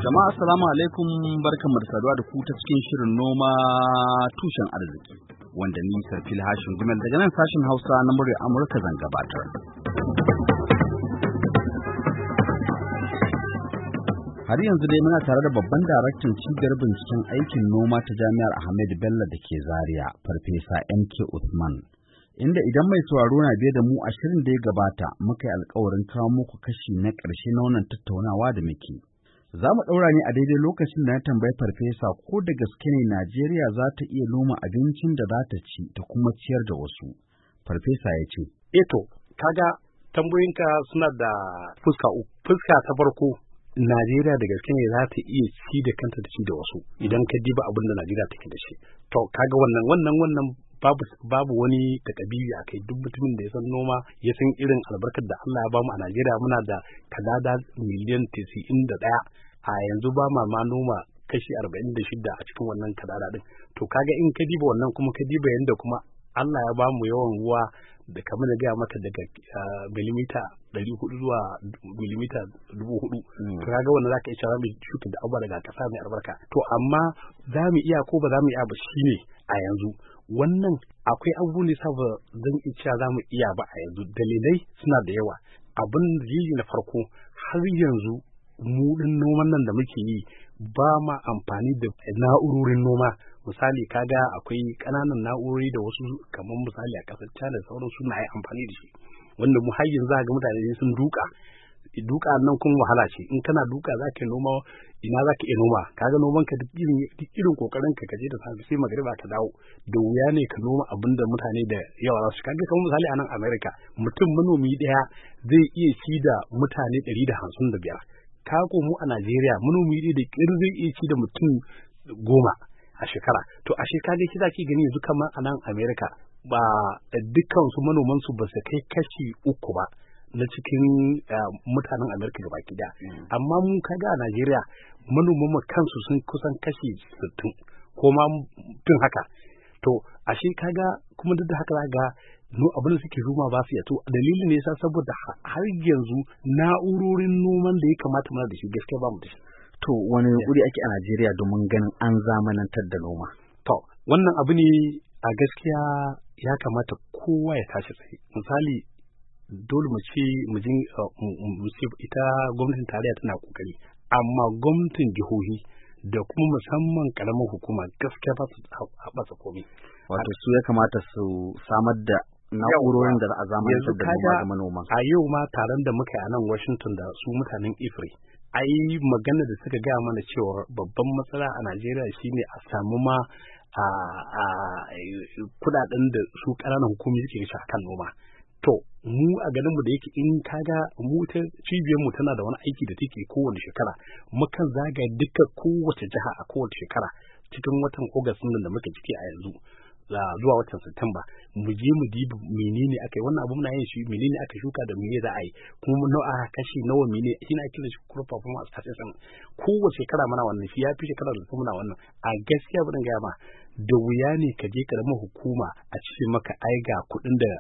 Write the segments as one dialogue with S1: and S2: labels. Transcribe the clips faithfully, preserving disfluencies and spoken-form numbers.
S1: Jama'a assalamu alaikum, barkanmu da saduwa da ku ta cikin shirin noma tushen arziki wanda ni Sarfil Hashin Gumel daga nan sashin Hausa na muryar Amurka zan gabatar. Har yanzu dai muna tare da babban daraktan cibiyar binciken aikin noma ta Jami'ar Ahmadu Bello da ke Zaria, Farfesa M K Usman. Inda idan mai sauraro na biye da mu a shirin da ya gabata muka yi alkawarin kawo muku kashi na ƙarshe na wannan tattaunawa da muke. Za mu ɗaura ne a daidai lokacin da na tambayi farfesa ko da gaske ne Najeriya za ta iya noma abincin da za ta ci ta kuma ciyar da wasu. Farfesa ya ce.
S2: Eto, kaga tambayoyinka suna da fuska uku. Fuska ta farko, Najeriya da gaske ne za ta iya ci da kanta da ci da wasu idan ka diba abin da Najeriya take da shi. To kaga wannan wannan wannan babu babu wani takabiri a kai. Duk mutumin da ya san noma ya san irin albarkar da Allah ya bamu a Najeriya. Muna da kadada miliyan tisa'in da ɗaya a yanzu ba ma ma noma kashi arba'in da shida a cikin wannan kadada din. To kaga in ka diba wannan kuma ka diba yanda kuma Allah ya bamu yawan ruwa da kamar da gaya maka daga milimita ɗari hudu zuwa milimita dubu hudu. To kaga wannan zaka iya mu shuka da abubuwa daga kasa mai albarka. To amma za mu iya ko ba za mu iya ba shine a yanzu wannan akwai abubuwan da sa ba zan iya cewa za mu iya ba a yanzu. Dalilai suna da yawa. Abin dalili na farko, har yanzu mu din noman nan da muke yi ba ma amfani da na'urorin noma. Misali kaga akwai ƙananan na'urori da wasu kamar misali a ƙasar China da sauran suna yi amfani da shi, wanda mu har yanzu ga mutane sun duka duka nan kuma wahala ce. In kana duka za ka noma, ina za ka iya noma? Kaga noman ka duk irin duk irin kokarin ka kaje da safe sai magriba ka dawo, da wuya ne ka noma abin da mutane da yawa za su. Kaga kamar misali a nan America, mutum manomi daya zai iya ci da mutane ɗari da hamsin da biyar. Kako mu a Najeriya manomi ɗaya da ƙir zai iya ci da mutum goma a shekara. To a shekara shi zaki gani yanzu kamar a nan America ba dukkan su manoman su ba su kai kashi uku ba na cikin mutanen Amerika gaba ki daya. Amma mu kaga a Najeriya manoman mu kansu sun kusan kashi sittin ko ma tun haka. To ashe kaga kuma duk da haka ga no abin da suke noma ba su ya. To dalilin ne yasa saboda har yanzu na'urorin noman da ya kamata muna da shi gaskiya ba mu da shi.
S1: To wani wuri ake a Najeriya domin ganin an zamanantar da noma?
S2: To wannan abu ne a gaskiya ya kamata kowa ya tashi tsaye. Misali dole mu ce mu jin ita gwamnatin tarayya tana kokari, amma gwamnatin jihohi da kuma musamman karamar hukuma gaskiya ba su haɓasa komai.
S1: Wato su ya kamata su samar da na'urorin da za a zamanantar da noma ga manoma.
S2: A yau ma taron da muka yi a nan Washington da su mutanen Ifri, ai magana da suka gaya mana cewa babban matsala a Najeriya shine a samu ma a kudaden da su ƙananan hukumomi suke shi kan noma. To mu a ganin mu da yake in kaga mu ta cibiyar mu tana da wani aiki da take kowace shekara, mukan zagaya duka kowace jiha a kowace shekara cikin watan August nan da muke ciki a yanzu zuwa watan Satumba, mu je mu dibi menene aka yi wannan abu muna yin shi, menene aka shuka da menene za a yi, kuma nawa aka kashe nawa menene shi na kira shi crop performance assessment. Kowace shekara muna wannan, shi ya fi shekara da muna wannan. A gaskiya ba dan gaya ma da wuya ne ka je karamar hukuma a ce maka ai ga kuɗin da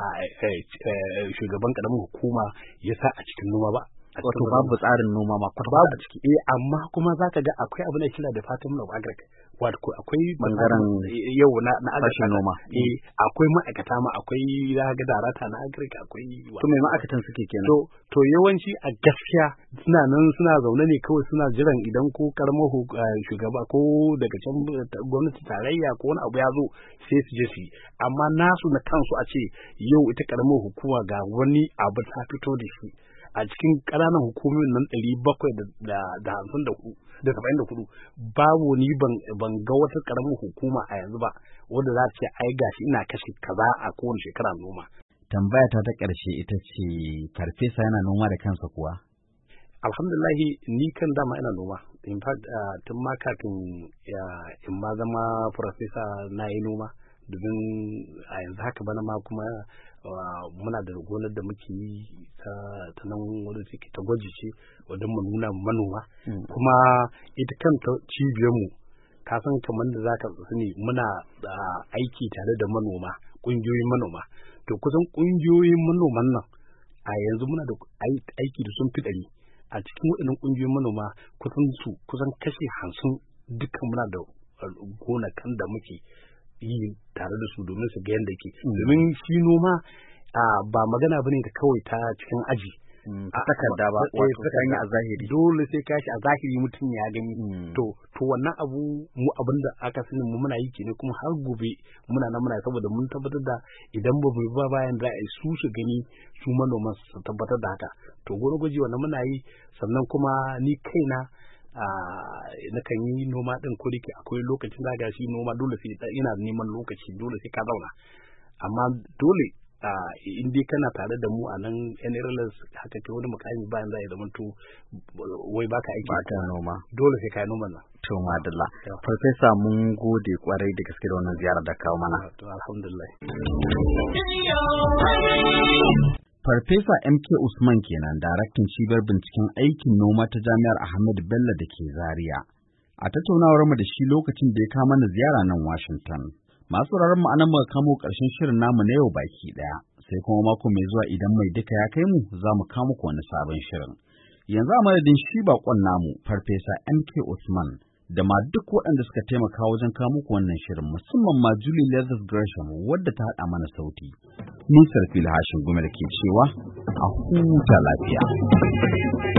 S2: shugaban karamar hukuma ya sa a cikin noma ba.
S1: Wato babu tsarin noma ma kwata
S2: babu ciki. Eh amma kuma zaka ga akwai abin da kira Department of Agriculture, wato akwai
S1: bangaren
S2: yau na na
S1: agriculture noma.
S2: Eh akwai ma'aikata ma, akwai za ga darata na agriculture, akwai.
S1: To me ma'aikatan suke kenan?
S2: To to yawanci a gaskiya suna nan suna zaune ne kawai suna jiran idan ko karamar shugaba ko daga can gwamnati tarayya ko wani abu ya zo sai su je su yi. Amma nasu na kansu a ce yau ita karamar hukuma ga wani abu ta fito da shi a cikin ƙananan hukumomin nan ɗari bakwai da hamsin da hudu da saba'in da hudu, babu ni ban ga wata ƙaramin hukuma a yanzu ba wanda za ta ce ai gashi ina kashe kaza a kowane shekara noma.
S1: Tambaya ta ta ƙarshe ita ce, farfesa yana noma da kansa kuwa?
S2: Alhamdulillahi ni kan dama ina noma. In fact tun ma kafin in ma zama farfesa na yi noma, domin a yanzu haka bana ma kuma muna da gonar da muke yi ta nan wadda take ta gwaji ce wadda mu nuna manoma. Kuma ita kanta cibiyar mu ka san kamar da zaka sani muna aiki tare da manoma, kungiyoyin manoma. To kusan kungiyoyin manoman nan a yanzu muna da aiki da sun fi ɗari a cikin waɗannan ƙungiyoyin manoma kusan su kusan kashi hamsin dukkan muna da gonakan da muke yi tare da su domin su ga yadda yake. Domin shi noma ba magana bane da kawai ta cikin aji.
S1: A takarda ba, wato kan yi a zahiri.
S2: Dole sai ka shi a zahiri mutum ya gani. To, to wannan abu mu abin da aka sani mu muna yi kenan kuma har gobe muna nan muna saboda mun tabbatar da idan ba mu ba bayan da ai su su gani su manoman su tabbatar da haka. To goro gwaji wannan muna yi sannan kuma ni kaina na kan yi noma din ko dake akwai lokacin da gashi noma dole sai ina neman lokaci dole sai ka zauna. Amma dole Uh, in dai kana tare da mu a nan N R L S haka kai wani mukami bayan za a yi zama to wai baka aiki
S1: baka noma
S2: dole sai kai noman nan.
S1: To madalla. Farfesa mun gode kwarai da gaske da wannan ziyarar da kawo mana.
S2: To alhamdulillah.
S1: Farfesa M K Usman kenan, daraktan cibiyar binciken aikin noma ta Jami'ar Ahmadu Bello da ke Zaria. A tattaunawar mu da shi lokacin da ya kawo mana ziyara nan Washington. Masu sauraron mu anan muka kamo ƙarshen shirin namu na yau baki ɗaya, sai kuma mako mai zuwa idan mai duka ya kai mu za mu kawo muku wani sabon shirin. Yanzu a madadin shi baƙon namu Farfesa M K Usman da ma duk waɗanda suka taimaka wajen kawo muku wannan shirin, musamman ma Julie Leathers Gresham wadda ta haɗa mana sauti. Ni Sarfil Hashin Gumel ke cewa a huta lafiya.